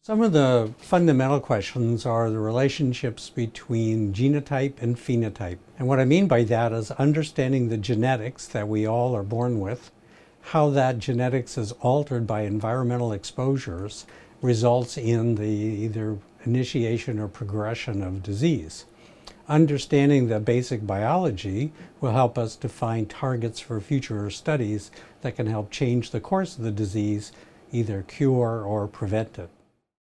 Some of the fundamental questions are the relationships between genotype and phenotype. And what I mean by that is understanding the genetics that we all are born with, how that genetics is altered by environmental exposures results in the either initiation or progression of disease. Understanding the basic biology will help us define targets for future studies that can help change the course of the disease, either cure or prevent it.